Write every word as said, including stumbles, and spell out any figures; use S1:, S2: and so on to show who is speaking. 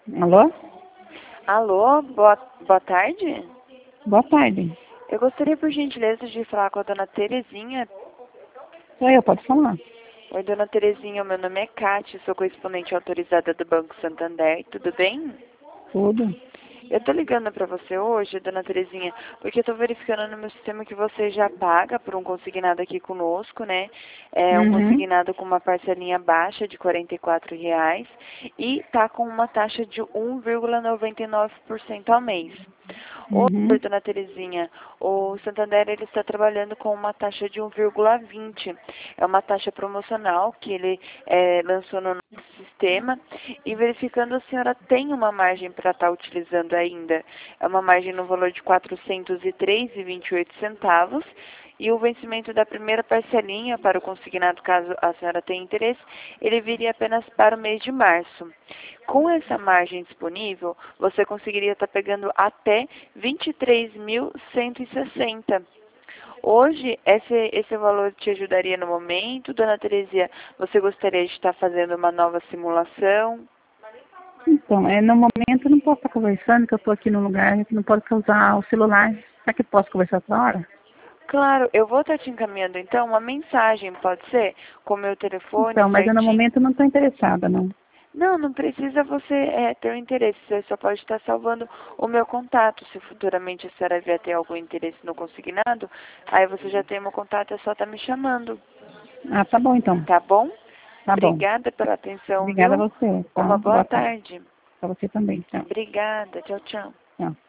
S1: Alô?
S2: Alô, boa, boa tarde.
S1: Boa tarde.
S2: Eu gostaria, por gentileza, de falar com a dona Terezinha.
S1: Sou eu, pode falar.
S2: Oi, dona Terezinha, meu nome é Cátia, sou correspondente autorizada do Banco Santander, tudo bem?
S1: Tudo.
S2: Eu tô ligando pra você hoje, dona Terezinha, porque eu tô verificando no meu sistema que você já paga por um consignado aqui conosco, né? É um
S1: Uhum.
S2: consignado com uma parcelinha baixa de quarenta e quatro reais e tá com uma taxa de um vírgula noventa e nove por cento ao mês. Oi,
S1: Uhum.
S2: dona Terezinha, o Santander ele está trabalhando com uma taxa de um vírgula vinte. É uma taxa promocional que ele é, lançou no nosso sistema e verificando a senhora tem uma margem para estar utilizando ainda. É uma margem no valor de quatrocentos e três reais e vinte e oito centavos e o vencimento da primeira parcelinha para o consignado, caso a senhora tenha interesse, ele viria apenas para o mês de março. Com essa margem disponível, você conseguiria estar pegando até vinte e três mil cento e sessenta. Hoje, esse, esse valor te ajudaria no momento, dona Teresia? Você gostaria de estar fazendo uma nova simulação?
S1: Então, é, no momento eu não posso estar conversando, que eu estou aqui num lugar que não pode usar o celular. Será que eu posso conversar outra hora?
S2: Claro, eu vou estar te encaminhando então uma mensagem, pode ser? Com o meu telefone
S1: Então, mas eu no
S2: certinho.
S1: momento não estou interessada, não.
S2: Não, não precisa você é, ter um interesse, você só pode estar salvando o meu contato. Se futuramente a senhora vier ter algum interesse no consignado, aí você já tem meu contato, é só estar me chamando,
S1: Ah, tá bom então.
S2: tá bom?
S1: Tá bom.
S2: Obrigada pela atenção,
S1: Obrigada a
S2: viu?
S1: você, tá?
S2: Uma boa
S1: Boa tarde.
S2: tarde.
S1: Para você também, tchau.
S2: Obrigada, tchau, tchau.
S1: Tchau.